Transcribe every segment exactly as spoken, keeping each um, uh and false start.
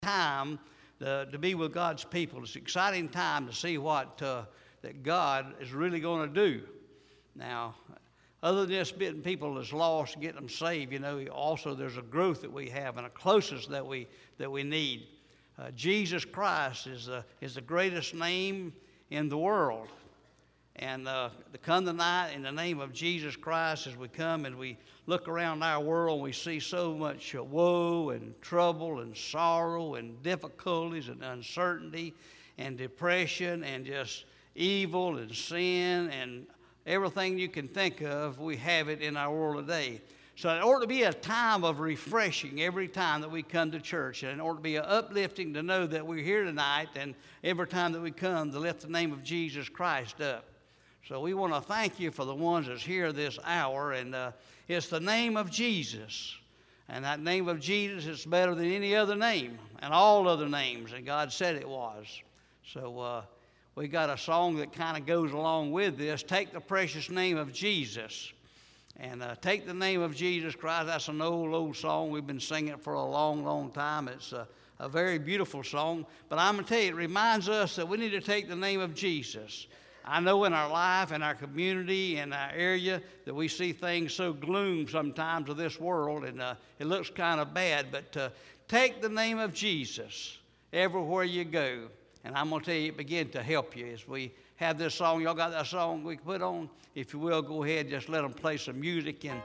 time to, to be with God's people. It's an exciting time to see what uh, that God is really going to do. Now, other than just getting people that's lost, getting them saved, you know, also there's a growth that we have and a closeness that we that we need. Uh, Jesus Christ is the is the greatest name in the world, and uh, to come tonight in the name of Jesus Christ, as we come and we look around our world, we see so much uh, woe and trouble and sorrow and difficulties and uncertainty and depression and just evil and sin and everything you can think of. We have it in our world today. So it ought to be a time of refreshing every time that we come to church, and it ought to be an uplifting to know that we're here tonight, and every time that we come to lift the name of Jesus Christ up. So we want to thank you for the ones that's here this hour, and uh, it's the name of Jesus. And that name of Jesus is better than any other name and all other names, and God said it was. So uh, we got a song that kind of goes along with this. Take the precious name of Jesus. And uh, take the name of Jesus Christ. That's an old, old song. We've been singing it for a long, long time. It's a, a very beautiful song. But I'm going to tell you, it reminds us that we need to take the name of Jesus. I know in our life, in our community, in our area, that we see things so gloom sometimes of this world, and uh, it looks kind of bad. But uh, take the name of Jesus everywhere you go. And I'm going to tell you, it begin to help you as we have this song. Y'all got that song we can put on? If you will, go ahead, just let them play some music. And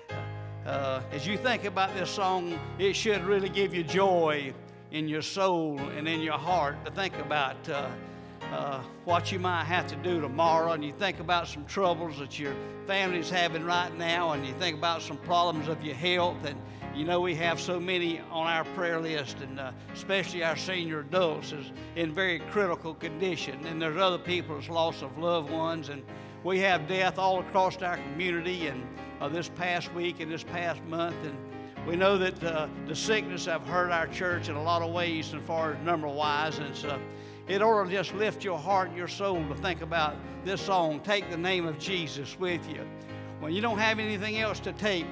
uh, uh, as you think about this song, it should really give you joy in your soul and in your heart to think about uh, uh, what you might have to do tomorrow. And you think about some troubles that your family's having right now, and you think about some problems of your health. And you know, we have so many on our prayer list, and uh, especially our senior adults is in very critical condition. And there's other people that's lost of loved ones, and we have death all across our community. And uh, this past week and this past month, and we know that uh, the sickness have hurt our church in a lot of ways as far as number-wise. And so it ought to just lift your heart and your soul to think about this song, Take the Name of Jesus with you. When you don't have anything else to take,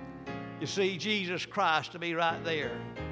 you see Jesus Christ to be right there.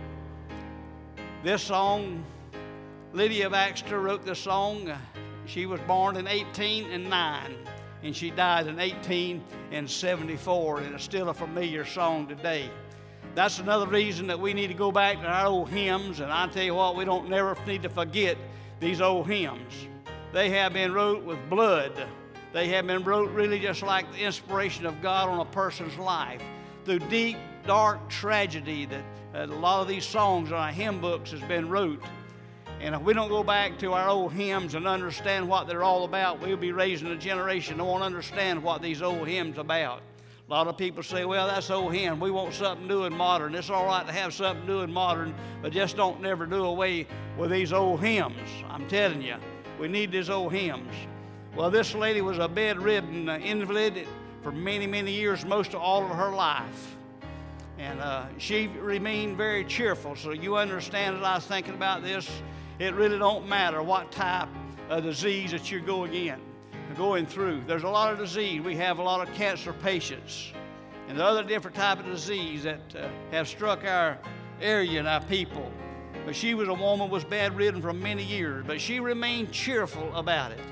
This song, Lydia Baxter wrote this song. She was born in eighteen and nine, and she died in eighteen and seventy-four, and it's still a familiar song today. That's another reason that we need to go back to our old hymns, and I tell you what, we don't never need to forget these old hymns. They have been wrote with blood. They have been wrote really just like the inspiration of God on a person's life. Through deep, dark tragedy that uh, a lot of these songs on our hymn books has been wrote. And if we don't go back to our old hymns and understand what they're all about, we'll be raising a generation that won't understand what these old hymns are about. A lot of people say, well, that's old hymn. We want something new and modern. It's all right to have something new and modern, but just don't never do away with these old hymns. I'm telling you, we need these old hymns. Well, this lady was a bedridden uh, invalid for many, many years, most of all of her life. And uh, she remained very cheerful. So you understand, as I was thinking about this, it really don't matter what type of disease that you're going in, going through. There's a lot of disease. We have a lot of cancer patients and the other different type of disease that uh, have struck our area and our people. But she was a woman was bedridden for many years, but she remained cheerful about it.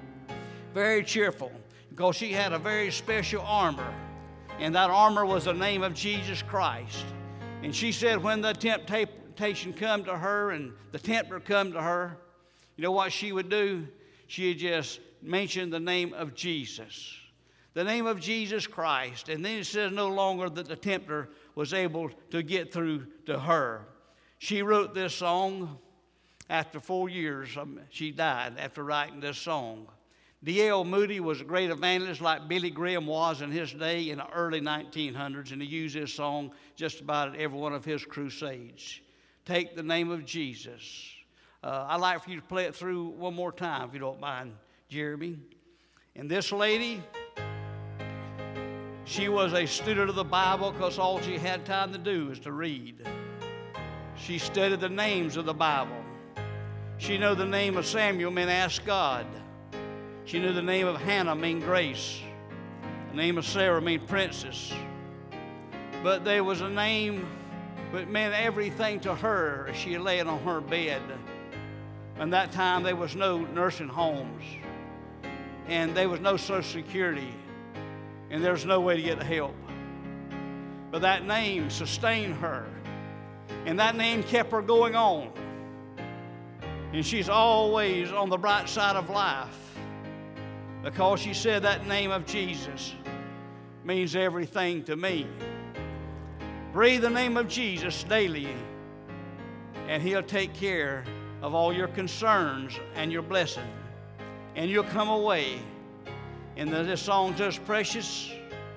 Very cheerful. Because she had a very special armor, and that armor was the name of Jesus Christ. And she said when the temptation come to her and the tempter come to her, you know what she would do? She would just mention the name of Jesus, the name of Jesus Christ. And then it says no longer that the tempter was able to get through to her. She wrote this song after four years. Um, she died after writing this song. D L Moody was a great evangelist like Billy Graham was in his day in the early nineteen hundreds, and he used this song just about at every one of his crusades. Take the name of Jesus. Uh, I'd like for you to play it through one more time, if you don't mind, Jeremy. And this lady, she was a student of the Bible because all she had time to do was to read. She studied the names of the Bible. She knew the name of Samuel meant ask God. She knew the name of Hannah mean grace. The name of Sarah mean princess. But there was a name but it meant everything to her as she lay on her bed. And that time there was no nursing homes, and there was no Social Security, and there was no way to get help. But that name sustained her, and that name kept her going on. And she's always on the bright side of life because she said that name of Jesus means everything to me. Breathe the name of Jesus daily, and He'll take care of all your concerns and your blessing. And you'll come away. And this song says, precious,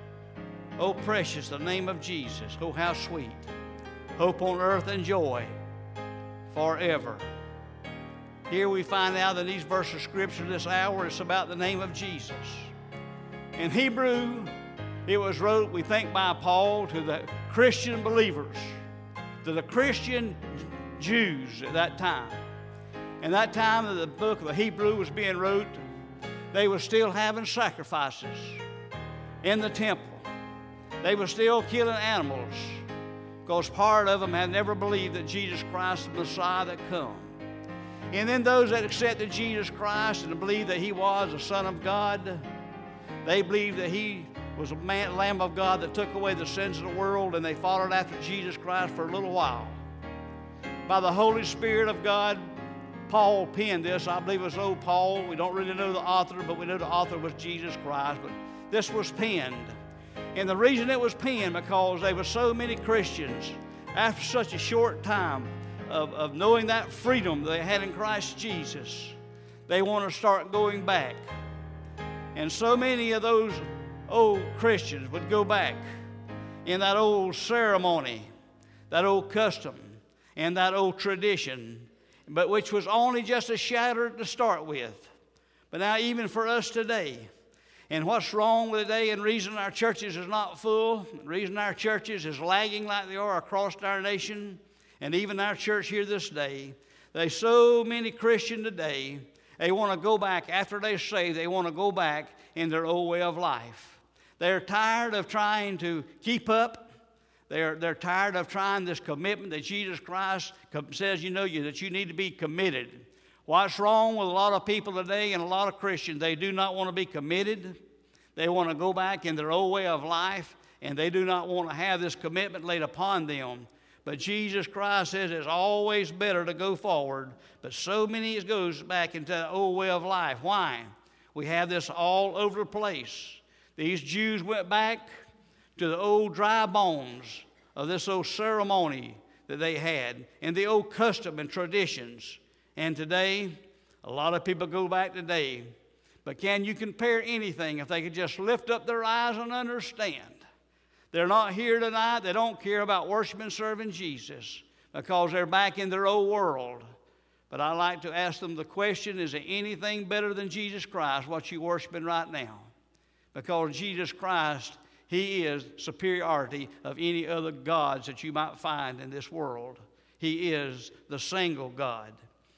oh precious, the name of Jesus. Oh, how sweet. Hope on earth and joy forever. Here we find out that these verses of Scripture this hour is about the name of Jesus. In Hebrew, it was wrote, we think, by Paul to the Christian believers, to the Christian Jews at that time. And that time that the book of the Hebrew was being wrote, they were still having sacrifices in the temple. They were still killing animals because part of them had never believed that Jesus Christ was the Messiah that come. And then those that accepted Jesus Christ and believed that He was the Son of God, they believed that He was a man, Lamb of God that took away the sins of the world, and they followed after Jesus Christ for a little while. By the Holy Spirit of God, Paul penned this. I believe it was old Paul. We don't really know the author, but we know the author was Jesus Christ. But this was penned. And the reason it was penned because there were so many Christians, after such a short time of, of knowing that freedom they had in Christ Jesus, they want to start going back. And so many of those old Christians would go back in that old ceremony, that old custom, and that old tradition, but which was only just a shadow to start with. But now even for us today, and what's wrong with today, and the reason our churches is not full, the reason our churches is lagging like they are across our nation, and even our church here this day, there's so many Christians today, they want to go back, after they're saved, they want to go back in their old way of life. They're tired of trying to keep up. They're, they're tired of trying this commitment that Jesus Christ says, you know, you, that you need to be committed. What's wrong with a lot of people today and a lot of Christians? They do not want to be committed. They want to go back in their old way of life, and they do not want to have this commitment laid upon them. But Jesus Christ says it's always better to go forward. But so many goes back into the old way of life. Why? We have this all over the place. These Jews went back to the old dry bones of this old ceremony that they had and the old custom and traditions. And today, a lot of people go back today. But can you compare anything if they could just lift up their eyes and understand? They're not here tonight. They don't care about worshiping and serving Jesus because they're back in their old world. But I like to ask them the question, is there anything better than Jesus Christ, what you're worshiping right now? Because Jesus Christ, He is superiority of any other gods that you might find in this world. He is the single God.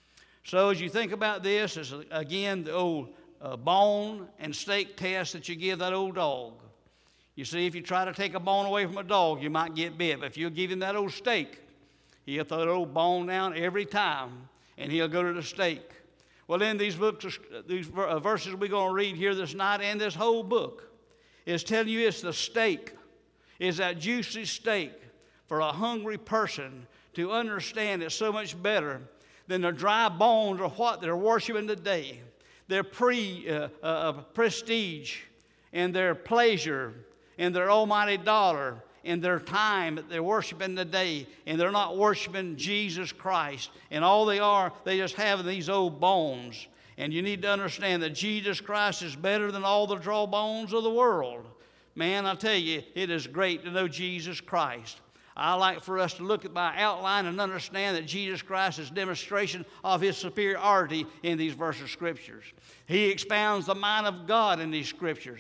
So as you think about this, it's again the old uh, bone and steak test that you give that old dog. You see, if you try to take a bone away from a dog, you might get bit. But if you give him that old steak, he'll throw that old bone down every time, and he'll go to the steak. Well, in these books, these verses we're going to read here this night, and this whole book is telling you it's the steak, is that juicy steak for a hungry person to understand it's so much better than the dry bones or what they're worshiping today. Their pre, uh, uh, prestige and their pleasure and their almighty dollar and their time that they're worshiping today, and they're not worshiping Jesus Christ. And all they are, they just have these old bones. And you need to understand that Jesus Christ is better than all the draw bones of the world. Man, I tell you, it is great to know Jesus Christ. I like for us to look at my outline and understand that Jesus Christ is a demonstration of His superiority in these verses of Scriptures. He expounds the mind of God in these Scriptures.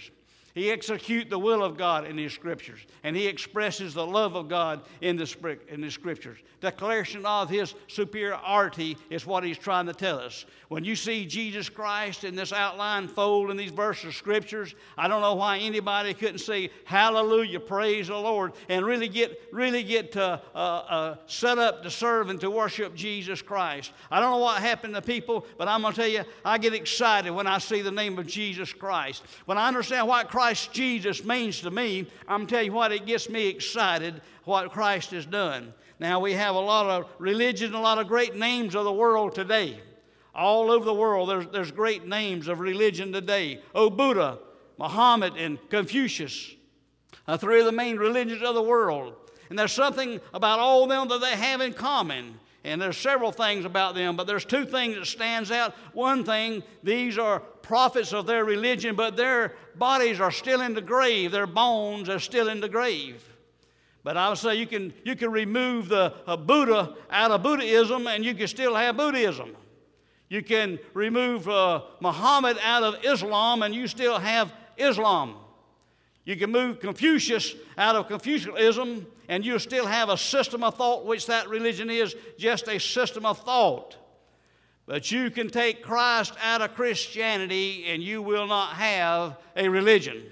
He executes the will of God in His Scriptures, and He expresses the love of God in the, in the Scriptures. Declaration of His superiority is what He's trying to tell us. When you see Jesus Christ in this outline fold in these verses of Scriptures, I don't know why anybody couldn't say hallelujah, praise the Lord, and really get really get uh, uh, uh, set up to serve and to worship Jesus Christ. I don't know what happened to people, but I'm going to tell you, I get excited when I see the name of Jesus Christ. When I understand what Christ Jesus means to me, I'm telling you what, it gets me excited what Christ has done. Now, we have a lot of religion, a lot of great names of the world today. All over the world, there's, there's great names of religion today. Oh, Buddha, Muhammad, and Confucius are three of the main religions of the world. And there's something about all of them that they have in common. And there's several things about them, but there's two things that stands out. One thing, these are prophets of their religion, but their bodies are still in the grave. Their bones are still in the grave. But I would say you can, you can remove the uh, Buddha out of Buddhism, and you can still have Buddhism. You can remove uh, Muhammad out of Islam, and you still have Islam. You can move Confucius out of Confucianism, and you still have a system of thought, which that religion is just a system of thought. But you can take Christ out of Christianity, and you will not have a religion.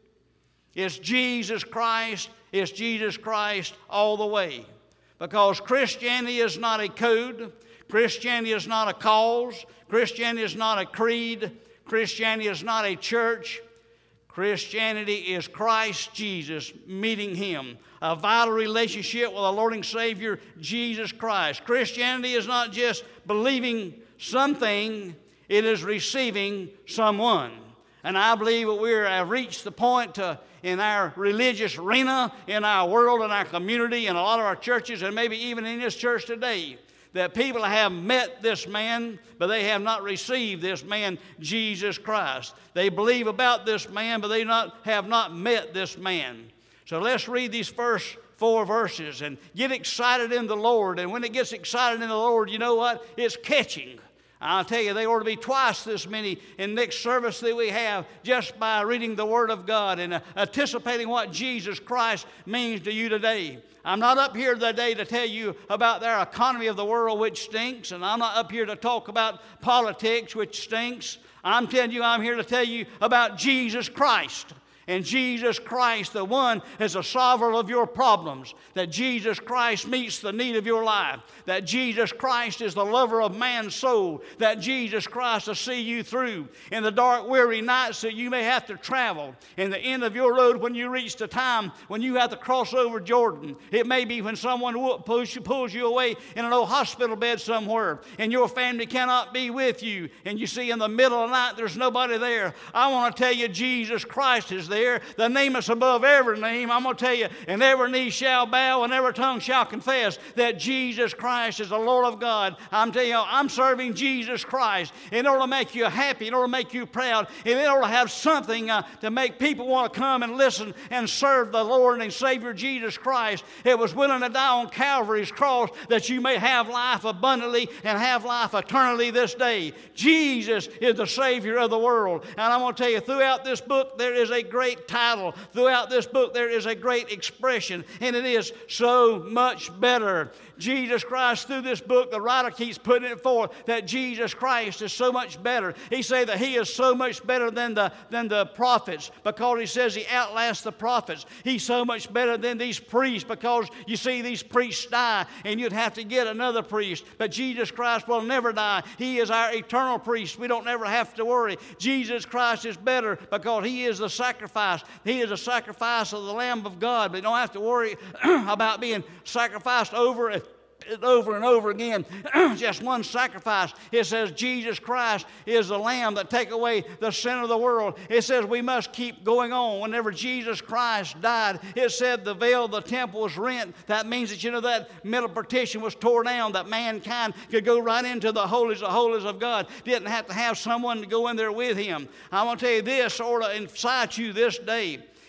It's Jesus Christ, it's Jesus Christ all the way. Because Christianity is not a code, Christianity is not a cause, Christianity is not a creed, Christianity is not a church. Christianity is Christ Jesus meeting Him. A vital relationship with our Lord and Savior, Jesus Christ. Christianity is not just believing something, it is receiving someone. And I believe that we have reached the point to, in our religious arena, in our world, in our community, in a lot of our churches, and maybe even in this church today, that people have met this man, but they have not received this man, Jesus Christ. They believe about this man, but they not, have not met this man. So let's read these first four verses and get excited in the Lord. And when it gets excited in the Lord, you know what? It's catching. I'll tell you, they ought to be twice this many in next service that we have just by reading the Word of God and uh, anticipating what Jesus Christ means to you today. I'm not up here today to tell you about their economy of the world, which stinks, and I'm not up here to talk about politics, which stinks. I'm telling you, I'm here to tell you about Jesus Christ. And Jesus Christ, the one, is the solver of your problems. That Jesus Christ meets the need of your life. That Jesus Christ is the lover of man's soul. That Jesus Christ will see you through in the dark, weary nights that you may have to travel. In the end of your road, when you reach the time when you have to cross over Jordan. It may be when someone pulls you, pulls you away in an old hospital bed somewhere, and your family cannot be with you. And you see in the middle of the night there's nobody there. I want to tell you, Jesus Christ is there. There, the name that's above every name. I'm going to tell you, and every knee shall bow and every tongue shall confess that Jesus Christ is the Lord of God. I'm telling you, I'm serving Jesus Christ in order to make you happy, in order to make you proud, and in order to have something uh, to make people want to come and listen and serve the Lord and Savior Jesus Christ. It was willing to die on Calvary's cross that you may have life abundantly and have life eternally this day. Jesus is the Savior of the world. And I'm going to tell you, throughout this book, there is a great title. Throughout this book, there is a great expression, and it is so much better. Jesus Christ, through this book, the writer keeps putting it forth that Jesus Christ is so much better. He says that He is so much better than the, than the prophets, because He says He outlasts the prophets. He's so much better than these priests, because you see these priests die, and you'd have to get another priest. But Jesus Christ will never die. He is our eternal priest. We don't ever have to worry. Jesus Christ is better because He is the sacrifice. He is a sacrifice of the Lamb of God. But you don't have to worry about being sacrificed over and over and over again. Just one sacrifice. It says Jesus Christ is the Lamb that take away the sin of the world. It says we must keep going on. Whenever Jesus Christ died, it said the veil of the temple was rent. That means that, you know, that middle partition was torn down, that mankind could go right into the holies of holies of God. Didn't have to have someone to go in there with him. I want to tell you this, or to incite you this day.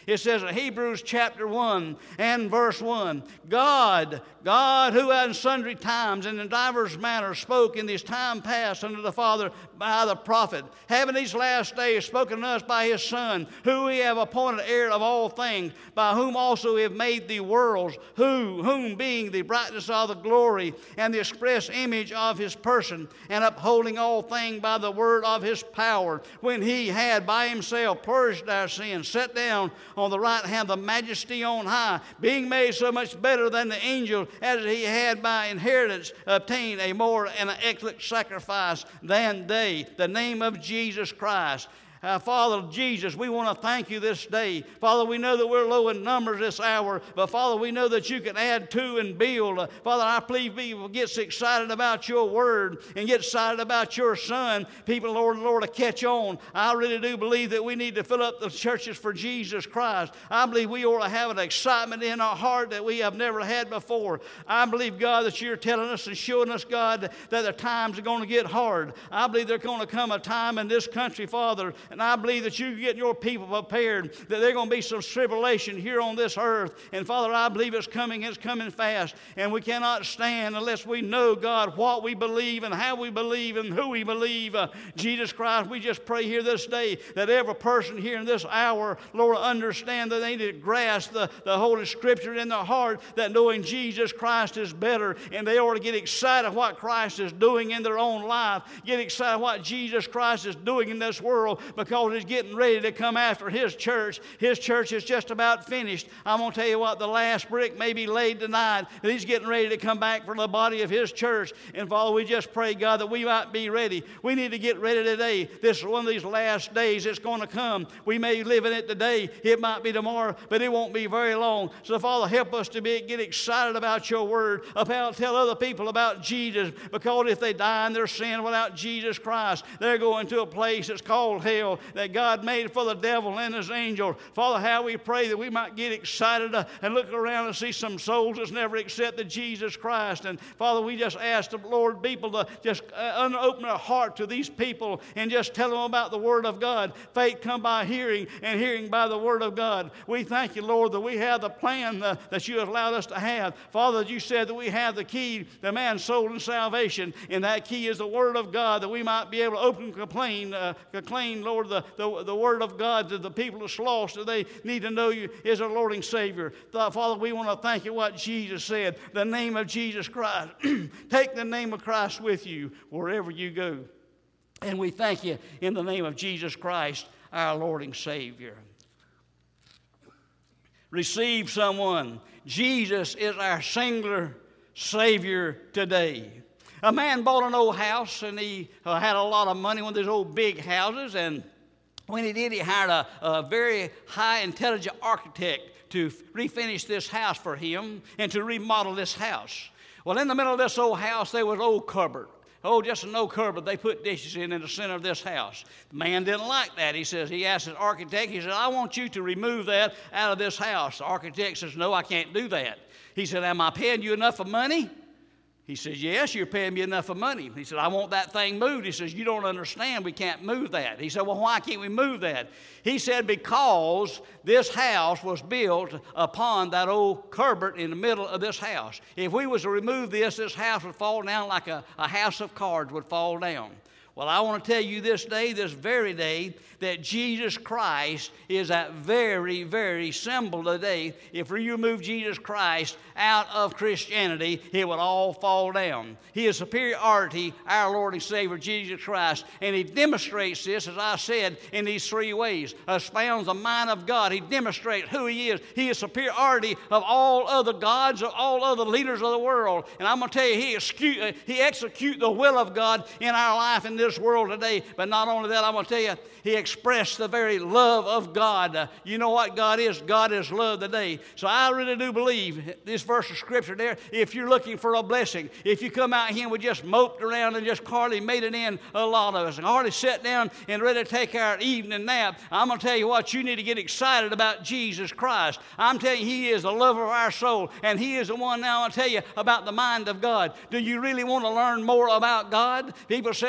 It says in Hebrews chapter one and verse one, God, God who in sundry times and in divers manners spoke in this time past unto the Father by the prophet, having these last days spoken to us by his Son, who we have appointed heir of all things, by whom also we have made the worlds, who, whom being the brightness of the glory and the express image of his person, and upholding all things by the word of his power, when he had by himself purged our sins, sat down on the right hand of the majesty on high, being made so much better than the angels, as he had by inheritance obtained a more and an excellent sacrifice than they, the name of Jesus Christ. Uh, Father Jesus, we want to thank you this day. Father, we know that we're low in numbers this hour, but Father, we know that you can add to and build. Uh, Father, I please people get excited about your word and get excited about your Son. People, Lord, Lord, to catch on. I really do believe that we need to fill up the churches for Jesus Christ. I believe we ought to have an excitement in our heart that we have never had before. I believe, God, that you're telling us and showing us, God, that the times are going to get hard. I believe there's going to come a time in this country, Father, and I believe that you're getting your people prepared, that there's going to be some tribulation here on this earth. And Father, I believe it's coming, it's coming fast. And we cannot stand unless we know, God, what we believe and how we believe and who we believe. Uh, Jesus Christ, we just pray here this day that every person here in this hour, Lord, understand that they need to grasp the, the Holy Scripture in their heart, that knowing Jesus Christ is better. And they ought to get excited what Christ is doing in their own life. Get excited what Jesus Christ is doing in this world, because he's getting ready to come after his church. His church is just about finished. I'm going to tell you what, the last brick may be laid tonight, but he's getting ready to come back for the body of his church. And Father, we just pray, God, that we might be ready. We need to get ready today. This is one of these last days. It's going to come. We may live in it today. It might be tomorrow, but it won't be very long. So Father, help us to be, get excited about your word, about tell other people about Jesus, because if they die in their sin without Jesus Christ, they're going to a place that's called hell, that God made for the devil and his angels. Father, how we pray that we might get excited uh, and look around and see some souls that's never accepted Jesus Christ. And Father, we just ask the Lord people to just uh, open their heart to these people and just tell them about the Word of God. Faith come by hearing, and hearing by the Word of God. We thank you, Lord, that we have the plan uh, that you have allowed us to have. Father, you said that we have the key to man's soul and salvation, and that key is the Word of God, that we might be able to open and complain, uh, complain, Lord, the The, the word of God to the people that's lost, that they need to know you as our Lord and Savior. Father, we want to thank you what Jesus said, the name of Jesus Christ. Take the name of Christ with you wherever you go. And we thank you in the name of Jesus Christ, our Lord and Savior. Receive someone. Jesus is our singular Savior today. A man bought an old house, and he uh, had a lot of money, one of those old big houses, and when he did, he hired a, a very high intelligent architect to refinish this house for him and to remodel this house. Well, in the middle of this old house, there was an old cupboard. Oh, just an old cupboard they put dishes in in the center of this house. The man didn't like that. He says, he asked his architect, he said, I want you to remove that out of this house. The architect says, no, I can't do that. He said, am I paying you enough of money? He says, yes, you're paying me enough of money. He said, I want that thing moved. He says, you don't understand. We can't move that. He said, well, why can't we move that? He said, because this house was built upon that old cupboard in the middle of this house. If we was to remove this, this house would fall down like a, a house of cards would fall down. Well, I want to tell you this day, this very day, that Jesus Christ is that very, very symbol today. If you remove Jesus Christ out of Christianity, it would all fall down. He is superiority, our Lord and Savior, Jesus Christ, and He demonstrates this, as I said, in these three ways. Expounds the mind of God. He demonstrates who He is. He is superiority of all other gods, of all other leaders of the world. And I'm going to tell you, He execute, he execute the will of God in our life in this world today. But not only that, I'm going to tell you, He expressed the very love of God. Uh, you know what God is? God is love today. So I really do believe this verse of Scripture there, if you're looking for a blessing, if you come out here and we just moped around and just hardly made it in, a lot of us, and hardly sat down and ready to take our evening nap, I'm going to tell you what, you need to get excited about Jesus Christ. I'm telling you, He is the lover of our soul, and He is the one now I'll tell you about the mind of God. Do you really want to learn more about God? People says they believe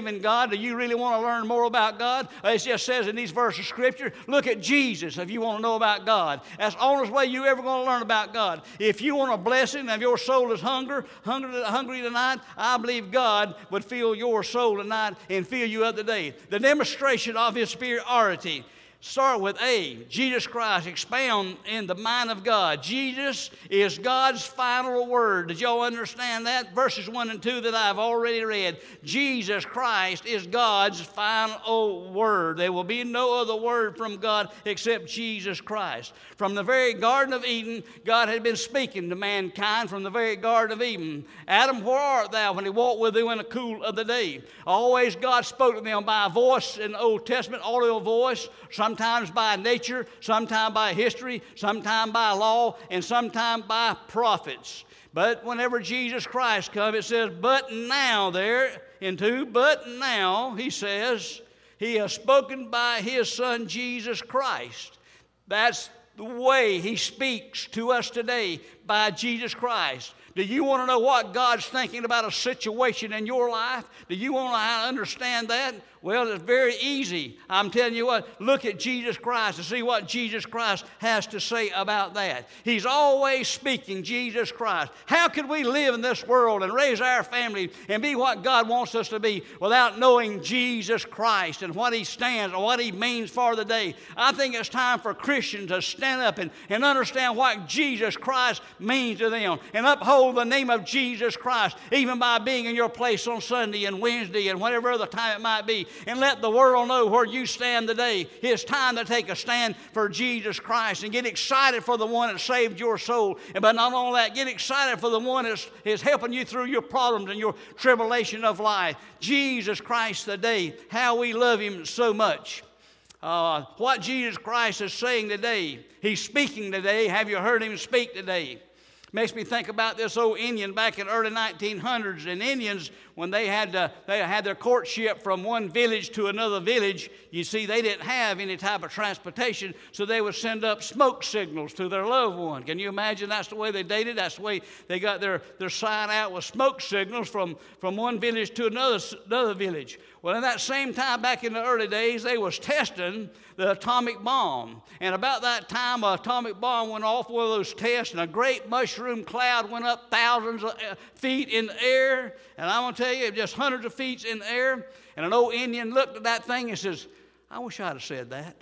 believe in God? Do you really want to learn more about God? It just says in these verses of Scripture, look at Jesus if you want to know about God. That's the only way you're ever going to learn about God. If you want a blessing and your soul is hunger, hungry, hungry tonight, I believe God would fill your soul tonight and fill you up today. The demonstration of His superiority. Start with A, Jesus Christ, expound in the mind of God. Jesus is God's final word. Did y'all understand that? Verses one and two that I've already read. Jesus Christ is God's final word. There will be no other word from God except Jesus Christ. From the very Garden of Eden, God had been speaking to mankind from the very Garden of Eden. Adam, where art thou when he walked with thee in the cool of the day? Always God spoke to them by a voice in the Old Testament, audio voice, sometimes by nature, sometimes by history, sometimes by law, and sometimes by prophets. But whenever Jesus Christ comes, it says, but now there, in two, but now, he says, he has spoken by his Son, Jesus Christ. That's the way he speaks to us today, by Jesus Christ. Do you want to know what God's thinking about a situation in your life? Do you want to understand that? Well, it's very easy. I'm telling you what, look at Jesus Christ and see what Jesus Christ has to say about that. He's always speaking, Jesus Christ. How could we live in this world and raise our family and be what God wants us to be without knowing Jesus Christ and what He stands and what He means for the day? I think it's time for Christians to stand up and, and understand what Jesus Christ means to them and uphold the name of Jesus Christ, even by being in your place on Sunday and Wednesday and whatever other time it might be, and let the world know where you stand today. It's time to take a stand for Jesus Christ and get excited for the one that saved your soul. But not only that, get excited for the one that is helping you through your problems and your tribulation of life. Jesus Christ today, how we love Him so much. Uh, what Jesus Christ is saying today, He's speaking today. Have you heard Him speak today? Makes me think about this old Indian back in the early nineteen hundreds. And Indians, when they had to, they had their courtship from one village to another village, you see, they didn't have any type of transportation, so they would send up smoke signals to their loved one. Can you imagine that's the way they dated? That's the way they got their, their sign out with smoke signals from, from one village to another, another village. Well, in that same time, back in the early days, they was testing the atomic bomb. And about that time, an atomic bomb went off one of those tests, and a great mushroom cloud went up thousands of feet in the air. And I'm going to tell you, just hundreds of feet in the air. And an old Indian looked at that thing and says, I wish I'd have said that.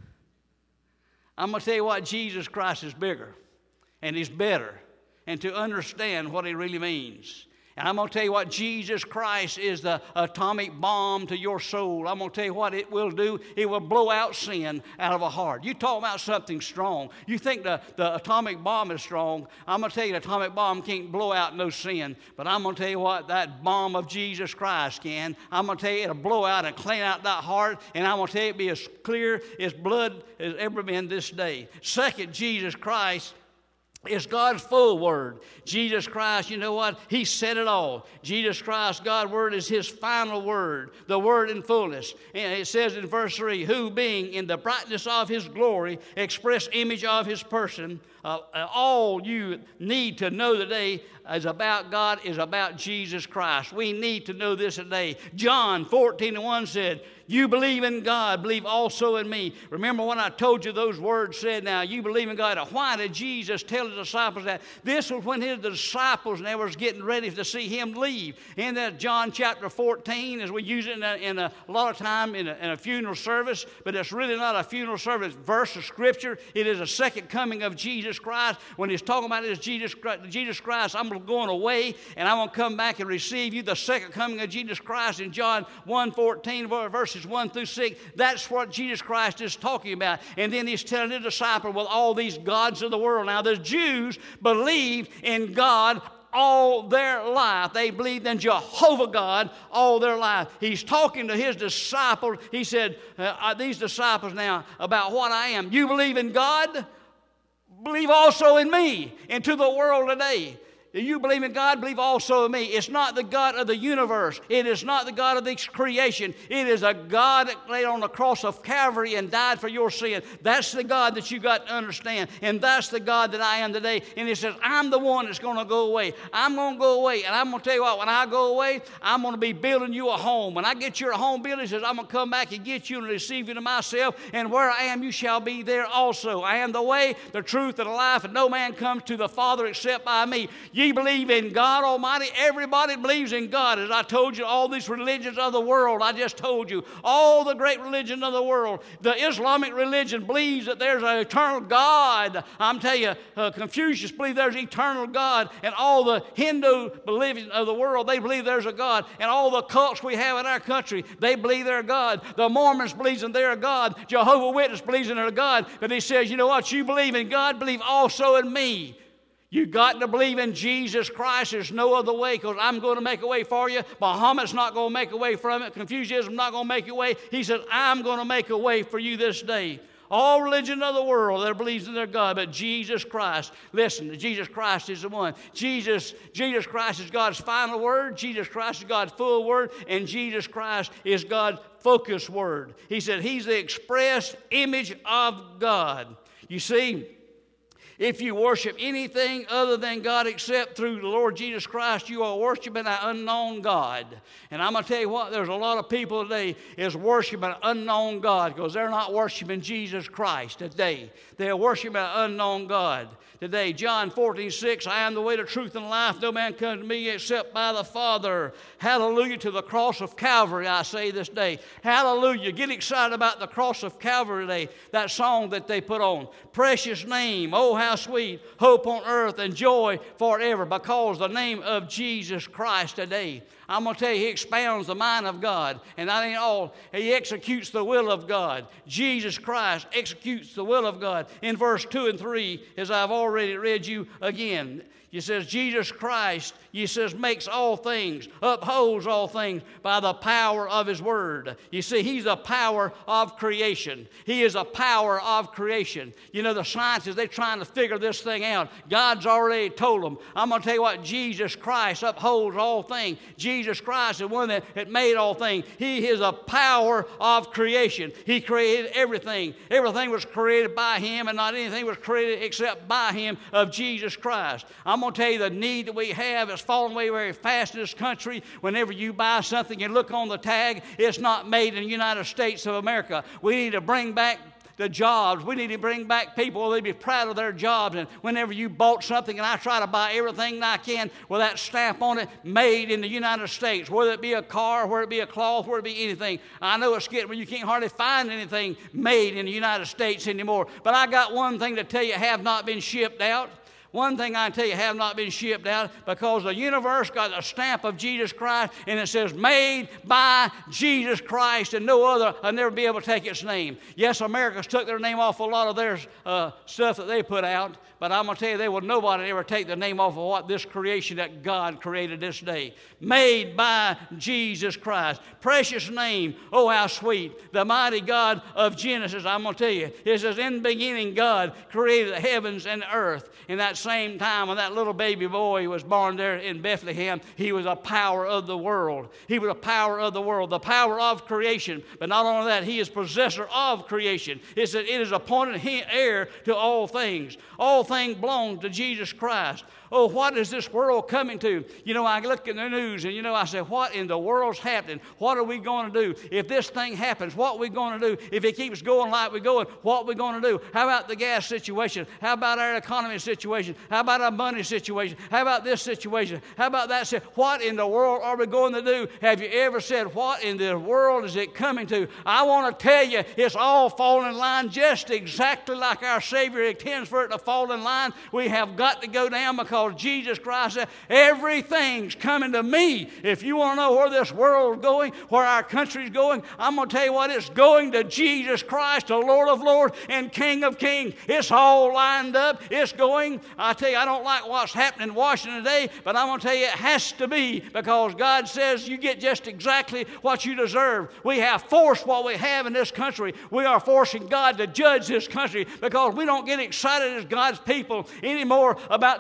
I'm going to tell you what, Jesus Christ is bigger, and He's better, and to understand what He really means. And I'm going to tell you what, Jesus Christ is the atomic bomb to your soul. I'm going to tell you what it will do. It will blow out sin out of a heart. You talk about something strong. You think the, the atomic bomb is strong. I'm going to tell you the atomic bomb can't blow out no sin. But I'm going to tell you what, that bomb of Jesus Christ can. I'm going to tell you it'll blow out and clean out that heart. And I'm going to tell you it'll be as clear as blood as ever been this day. Second, Jesus Christ is God's full word. Jesus Christ, you know what? He said it all. Jesus Christ, God's word, is His final word, the word in fullness. And it says in verse three, who being in the brightness of His glory, express image of His person, uh, all you need to know today is about God, is about Jesus Christ. We need to know this today. John fourteen and one said, you believe in God, believe also in me. Remember when I told you those words said, now you believe in God. Why did Jesus tell the disciples that? This was when His disciples and they was getting ready to see Him leave. In that John chapter fourteen, as we use it in a, in a, a lot of time in a, in a funeral service, but it's really not a funeral service verse of Scripture. It is a second coming of Jesus Christ. When He's talking about this Jesus Christ, Jesus Christ, I'm going away and I'm going to come back and receive you. The second coming of Jesus Christ in John one fourteen, verses one through six, that's what Jesus Christ is talking about. And then He's telling the disciple with all these gods of the world. Now the Jews believed in God all their life. They believed in Jehovah God all their life. He's talking to His disciples. He said, uh, these disciples now, about what I am. You believe in God? Believe also in me. And to the world today, If you believe in God, believe also in me. It's not the God of the universe. It is not the God of this creation. It is a God that laid on the cross of Calvary and died for your sin. That's the God that you got to understand. And that's the God that I am today. And He says, I'm the one that's going to go away. I'm going to go away. And I'm going to tell you what, when I go away, I'm going to be building you a home. When I get you a home built, He says, I'm going to come back and get you and receive you to myself. And where I am, you shall be there also. I am the way, the truth, and the life. And no man comes to the Father except by me. Ye believe in God Almighty. Everybody believes in God. As I told you, all these religions of the world, I just told you, all the great religions of the world, the Islamic religion believes that there's an eternal God. I'm telling you, uh, Confucius believes there's an eternal God. And all the Hindu religions of the world, they believe there's a God. And all the cults we have in our country, they believe they're a God. The Mormons believe in they're a God. Jehovah's Witness believes in a God. But he says, you know what? You believe in God, believe also in me. You got to believe in Jesus Christ. There's no other way, because I'm going to make a way for you. Muhammad's not going to make a way from it. Confucianism's not going to make a way. He said, I'm going to make a way for you this day. All religion of the world that believes in their God, but Jesus Christ. Listen, Jesus Christ is the one. Jesus, Jesus Christ is God's final word. Jesus Christ is God's full word. And Jesus Christ is God's focused word. He said He's the express image of God. You see, if you worship anything other than God except through the Lord Jesus Christ, you are worshiping an unknown God. And I'm going to tell you what, there's a lot of people today is worshiping an unknown God because they're not worshiping Jesus Christ today. They're worshiping an unknown God today. John fourteen six, I am the way, the truth, and life. No man comes to me except by the Father. Hallelujah to the cross of Calvary, I say this day. Hallelujah. Get excited about the cross of Calvary today. That song that they put on. Precious name, oh how sweet, hope on earth and joy forever, because the name of Jesus Christ today. I'm going to tell you, He expounds the mind of God. And that ain't all. He executes the will of God. Jesus Christ executes the will of God. In verse two and three, as I've already read you again, He says, Jesus Christ, He says, makes all things, upholds all things by the power of His word. You see, He's the power of creation. He is a power of creation. You know, the scientists, they're trying to figure this thing out. God's already told them. I'm going to tell you what, Jesus Christ upholds all things. Jesus Christ is one that, that made all things. He is a power of creation. He created everything. Everything was created by Him, and not anything was created except by Him, of Jesus Christ. I'm going to tell you the need that we have is falling away very fast in this country. Whenever you buy something and look on the tag, it's not made in the United States of America. We need to bring back the jobs. We need to bring back people. They'll be proud of their jobs. And whenever you bought something, and I try to buy everything I can with that stamp on it, made in the United States, whether it be a car, whether it be a cloth, whether it be anything. I know it's getting where you can't hardly find anything made in the United States anymore. But I got one thing to tell you, have not been shipped out. One thing I tell you, have not been shipped out, because the universe got a stamp of Jesus Christ, and it says made by Jesus Christ, and no other will never be able to take its name. Yes, America's took their name off a lot of their uh, stuff that they put out, but I'm going to tell you, they will nobody ever take the name off of what this creation that God created this day. Made by Jesus Christ. Precious name, oh how sweet. The mighty God of Genesis, I'm going to tell you, it says, in the beginning God created the heavens and the earth. In that same time when that little baby boy was born there in Bethlehem, he was a power of the world. He was a power of the world, the power of creation. But not only that, he is possessor of creation. It said it is appointed heir to all things. All things belong to Jesus Christ. Oh, what is this world coming to? You know, I look in the news and, you know, I say, what in the world's happening? What are we going to do? If this thing happens, what are we going to do? If it keeps going like we're going, what are we going to do? How about the gas situation? How about our economy situation? How about our money situation? How about this situation? How about that? What in the world are we going to do? Have you ever said, what in the world is it coming to? I want to tell you, it's all falling in line just exactly like our Savior intends for it to fall in line. We have got to go down, because Jesus Christ said, everything's coming to me. If you want to know where this world's going, where our country's going, I'm going to tell you what, it's going to Jesus Christ, the Lord of Lords and King of Kings. It's all lined up. It's going. I tell you, I don't like what's happening in Washington today, but I'm going to tell you it has to be, because God says you get just exactly what you deserve. We have forced what we have in this country. We are forcing God to judge this country, because we don't get excited as God's people anymore about the things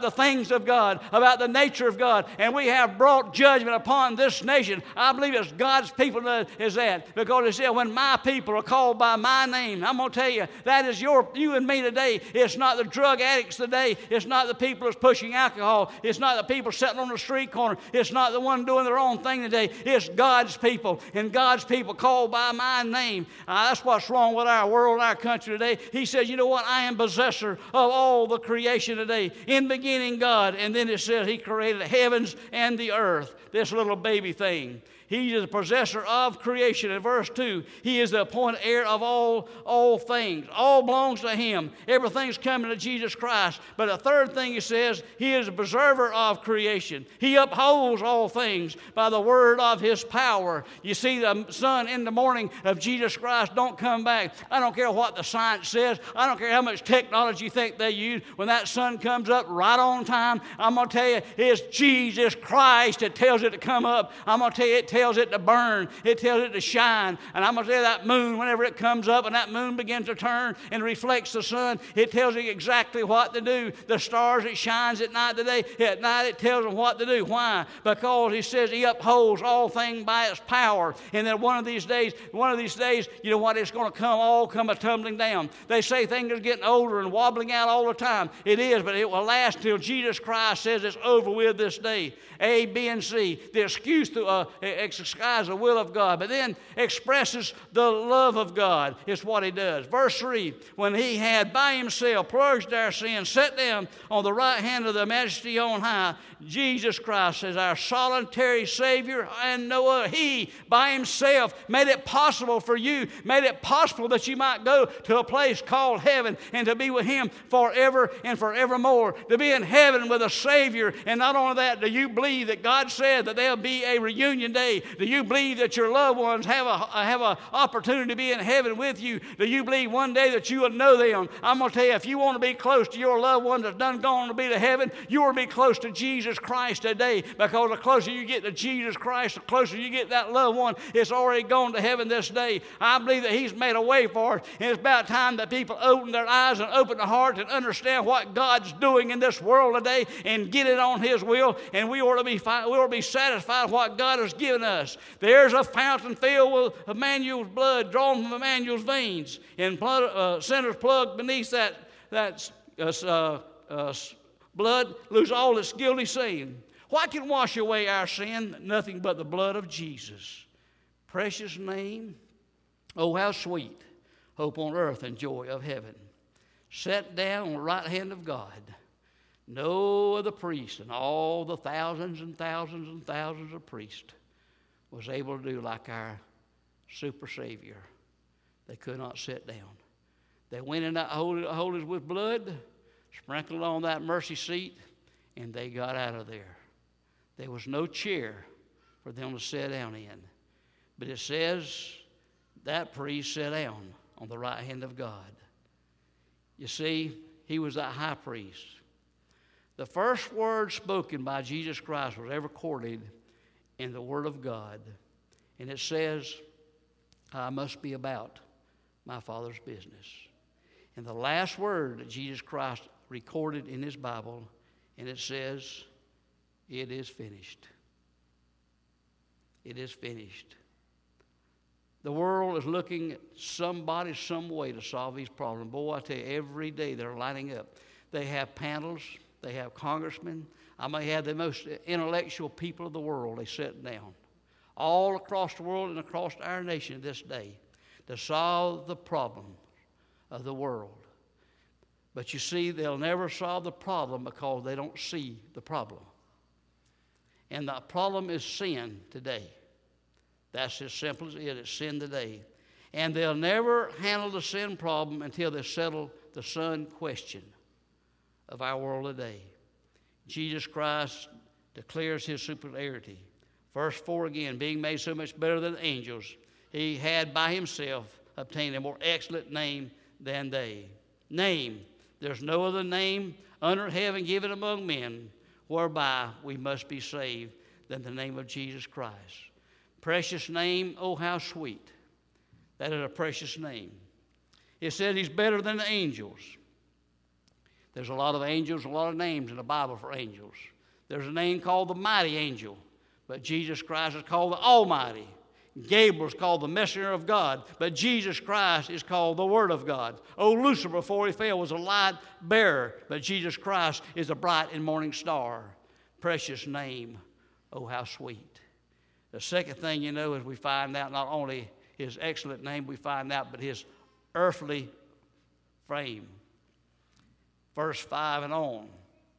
things of God, about the nature of God, and we have brought judgment upon this nation. I believe it's God's people that is that, because it said, when my people are called by my name, I'm going to tell you, that is your, you and me today. It's not the drug addicts today. It's not the people that's pushing alcohol. It's not the people sitting on the street corner. It's not the one doing their own thing today. It's God's people, and God's people called by my name. Uh, that's what's wrong with our world and our country today. He says, you know what? I am possessor of all the creation today. In beginning, God. And then it says he created the heavens and the earth. This little baby thing. He is the possessor of creation. In verse two, he is the appointed heir of all, all things. All belongs to him. Everything's coming to Jesus Christ. But the third thing he says, he is the preserver of creation. He upholds all things by the word of his power. You see, the sun in the morning of Jesus Christ don't come back. I don't care what the science says. I don't care how much technology you think they use. When that sun comes up right on time, I'm going to tell you, it's Jesus Christ that tells it to come up. I'm going to tell you, it tells it to burn. It tells it to shine. And I'm going to tell you, that moon, whenever it comes up and that moon begins to turn and reflects the sun, it tells you exactly what to do. The stars, it shines at night today. At night, it tells them what to do. Why? Because he says he upholds all things by its power. And then one of these days, one of these days, you know what? It's going to come, all come a tumbling down. They say things are getting older and wobbling out all the time. It is, but it will last till Jesus Christ says it's over with this day. A, B, and C. The excuse to uh, exercise the will of God, but then expresses the love of God is what he does. Verse three, when he had by himself purged our sins, sat down on the right hand of the majesty on high, Jesus Christ is our solitary Savior and no other. He, by himself, made it possible for you, made it possible that you might go to a place called heaven and to be with him forever and forevermore, to be in heaven with a Savior. And not only that, do you believe that God said that there'll be a reunion day? Do you believe that your loved ones have a have an opportunity to be in heaven with you? Do you believe one day that you will know them? I'm going to tell you, if you want to be close to your loved ones that's done gone to be to heaven, you want to be close to Jesus Christ today, because the closer you get to Jesus Christ, the closer you get that loved one, it's already gone to heaven this day. I believe that he's made a way for us, and it's about time that people open their eyes and open their hearts and understand what God's doing in this world today and get it on his will, and we ought to be, we ought to be satisfied with what God has given us. There's a fountain filled with Emmanuel's blood drawn from Emmanuel's veins, and blood, uh, sinners plugged beneath that, that uh, uh, blood lose all its guilty sin. What can wash away our sin? Nothing but the blood of Jesus. Precious name. Oh, how sweet. Hope on earth and joy of heaven. Set down on the right hand of God. No other priest and all the thousands and thousands and thousands of priests was able to do like our super Savior. They could not sit down. They went in that holy holies with blood, sprinkled on that mercy seat, and they got out of there. There was no chair for them to sit down in. But it says that priest sat down on the right hand of God. You see, he was that high priest. The first word spoken by Jesus Christ was ever recorded in the Word of God. And it says, I must be about my Father's business. And the last word that Jesus Christ recorded in his Bible, and it says, it is finished. It is finished. The world is looking at somebody, some way to solve these problems. Boy, I tell you, every day they're lining up. They have panels. They have congressmen. I may have the most intellectual people of the world. They sit down all across the world and across our nation this day to solve the problem of the world. But you see, they'll never solve the problem because they don't see the problem. And the problem is sin today. That's as simple as it is. It's sin today. And they'll never handle the sin problem until they settle the son question of our world today. Jesus Christ declares his superiority. Verse four again, being made so much better than angels, he had by himself obtained a more excellent name than they. Name. There's no other name under heaven given among men whereby we must be saved than the name of Jesus Christ. Precious name, oh how sweet. That is a precious name. It said he's better than the angels. There's a lot of angels, a lot of names in the Bible for angels. There's a name called the mighty angel, but Jesus Christ is called the Almighty. Gabriel is called the messenger of God, but Jesus Christ is called the Word of God. Oh, Lucifer, before he fell, was a light bearer, but Jesus Christ is a bright and morning star. Precious name. Oh, how sweet. The second thing you know is we find out not only his excellent name, we find out, but his earthly frame. Verse five and on.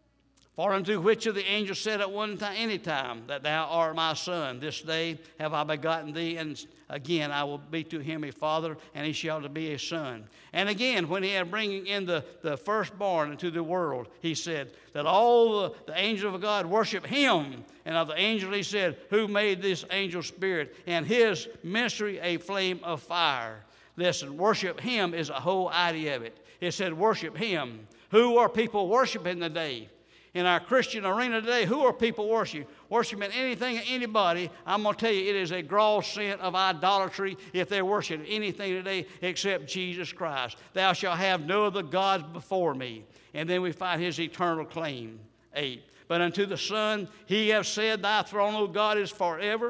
For unto which of the angels said at one time, any time, that thou art my son, this day have I begotten thee, and again I will be to him a father, and he shall be a son. And again, when he had bringing in the, the firstborn into the world, he said that all the, the angels of God worship him. And of the angel he said, who made this angel spirit, and his ministry a flame of fire. Listen, worship him is a whole idea of it. It said worship him. Who are people worshiping today? In our Christian arena today, who are people worshiping? Worshiping anything and anybody. I'm going to tell you, it is a gross sin of idolatry if they're worshiping anything today except Jesus Christ. Thou shalt have no other gods before me. And then we find his eternal claim. Eight. But unto the Son he hath said, thy throne, O God, is forever.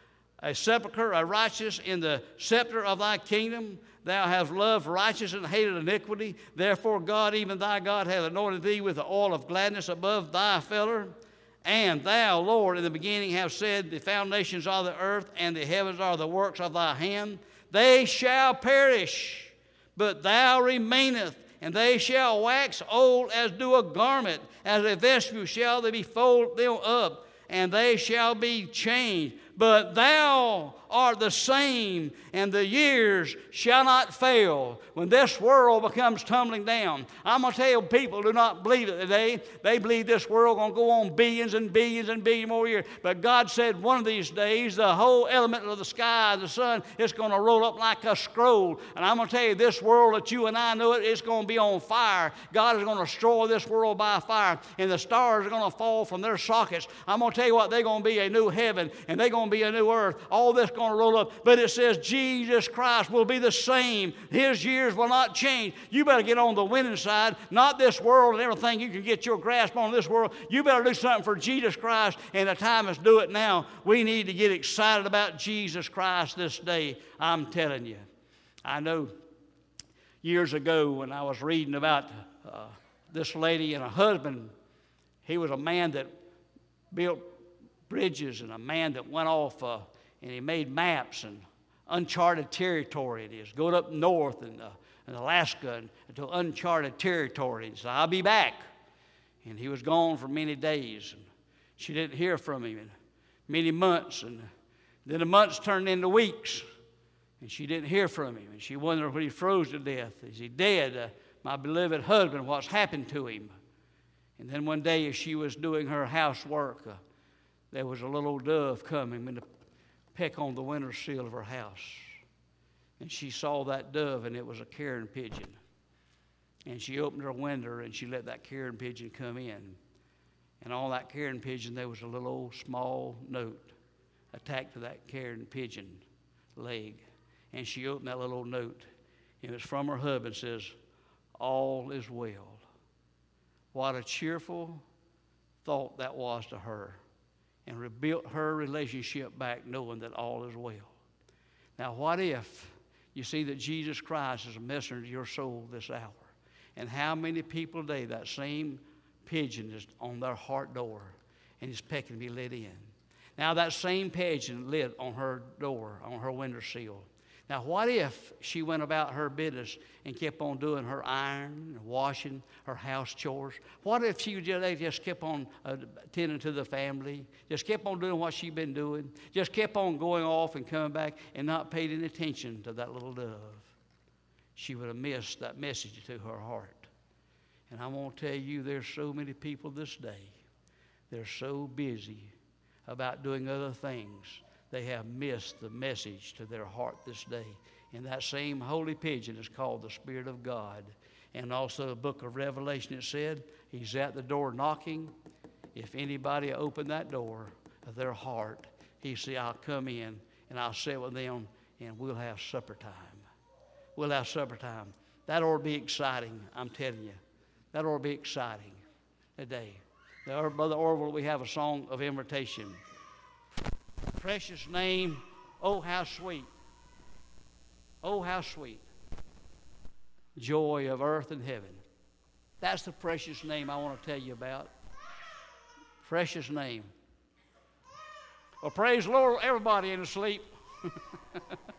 A sepulchre, a righteous in the scepter of thy kingdom. Thou hast loved righteousness and hated iniquity. Therefore God, even thy God, hath anointed thee with the oil of gladness above thy fellow. And thou, Lord, in the beginning have said, the foundations of the earth and the heavens are the works of thy hand. They shall perish, but thou remainest. And they shall wax old as do a garment. As a vesture shall they be folded them up, and they shall be changed. But thou art the same, and the years shall not fail. When this world becomes tumbling down, I'm going to tell you, people do not believe it today. They believe this world going to go on billions and billions and billions more years. But God said one of these days, the whole element of the sky, the sun, is going to roll up like a scroll. And I'm going to tell you, this world that you and I know it, it's going to be on fire. God is going to destroy this world by fire, and the stars are going to fall from their sockets. I'm going to tell you what, they're going to be a new heaven, and they're going to be a new earth. All this going to roll up. But it says Jesus Christ will be the same. His years will not change. You better get on the winning side, not this world and everything you can get your grasp on this world. You better do something for Jesus Christ, and the time is do it now. We need to get excited about Jesus Christ this day. I'm telling you. I know years ago when I was reading about uh, this lady and her husband, he was a man that built bridges and a man that went off uh, and he made maps and uncharted territory it is. Going up north in, uh, in Alaska and, into uncharted territory. And he said, I'll be back. And he was gone for many days. And she didn't hear from him in many months. And then the months turned into weeks. And she didn't hear from him. And she wondered when he froze to death. Is he dead? Uh, my beloved husband, what's happened to him? And then one day as she was doing her housework, uh, there was a little dove coming and to peck on the window sill of her house. And she saw that dove, and it was a carrion pigeon. And she opened her window, and she let that carrion pigeon come in. And on that carrion pigeon, there was a little old small note attached to that carrion pigeon leg. And she opened that little note, and it was from her husband. It says, all is well. What a cheerful thought that was to her. And rebuilt her relationship back knowing that all is well. Now, what if you see that Jesus Christ is a messenger to your soul this hour? And how many people today that same pigeon is on their heart door and is pecking to be let in? Now, that same pigeon lit on her door, on her window sill. Now, what if she went about her business and kept on doing her iron and washing, her house chores? What if she just, just kept on uh, tending to the family, just kept on doing what she'd been doing, just kept on going off and coming back and not paid any attention to that little dove? She would have missed that message to her heart. And I want to tell you, there's so many people this day, they're so busy about doing other things. They have missed the message to their heart this day. And that same holy pigeon is called the Spirit of God. And also the book of Revelation, it said, he's at the door knocking. If anybody open that door of their heart, he said, I'll come in and I'll sit with them and we'll have supper time. We'll have supper time. That ought to be exciting, I'm telling you. That ought to be exciting today. Now, Brother Orville, we have a song of invitation. Precious name, oh how sweet. Oh how sweet. Joy of earth and heaven. That's the precious name I want to tell you about. Precious name. Well, praise the Lord, everybody in the sleep.